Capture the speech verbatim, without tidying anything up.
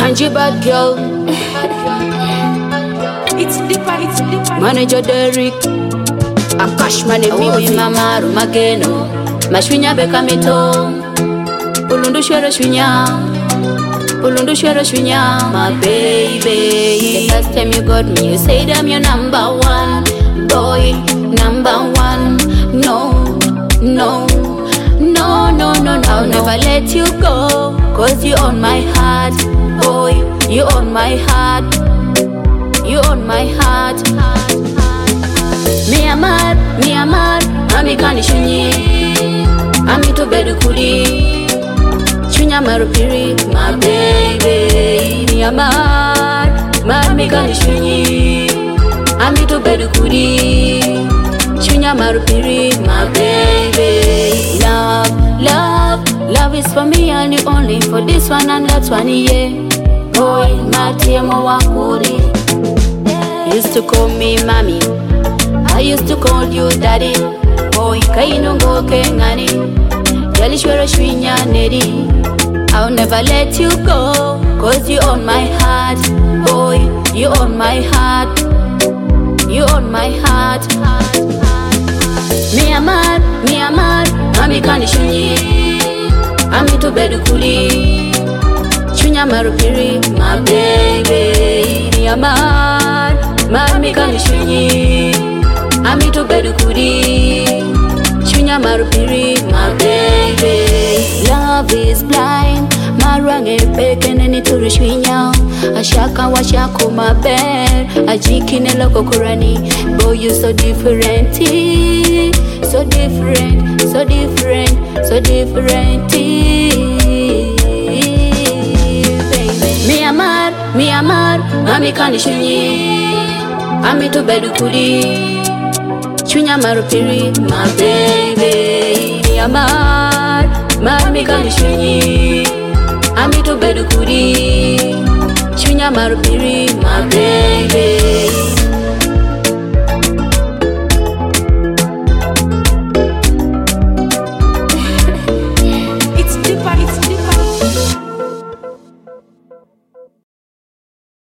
Angie bad girl. It's deeper, it's deeper. Manager Derek. Akash mane mimi mama rumageno. Mashwinya beka mito. Ulundu shwere shwinya. Ulundu shwere shwinya. My baby. The first time you got me, you said I'm your number one. Boy, number one. No, no, no, no, no, no. I'll never let you go. Cause you own my heart. Boy, you own my heart. You own my heart. Me amar, me amar, ami kani shunyi, ami to bedu kuli, shunya marupiri, my baby. Me amar, mami kani shunyi, ami to bedu kuli, shunya marupiri, my baby. Love, love, love is for me and you only for this one and that one, yeah. Boy, mati mo wakuri. Used to call me mommy, I used to call you daddy. Boy, kainongo kengani, yali shwere shwinya neri. I'll never let you go, cause you own my heart. Boy, you own my heart. You own my heart. Me amar, me amar, ami kani shunyi, ami to bedu kuli, shunya marupiri, my baby. Me amar, mami kani shunyi, ami to bedu kuri, shunya marupiri, my baby. Love is blind, marange peke neni turu shwinya. Ashaka washako my bed, ajikine loko kurani. Boy, you so different, so different, so different, so different, baby. Me amar, me amar, mami kani shunyi, ami to bedu kuri, shunya marupiri, my baby. Me amar, mami kani shunyi, ami to bedu kuri, shunya marupiri, my baby.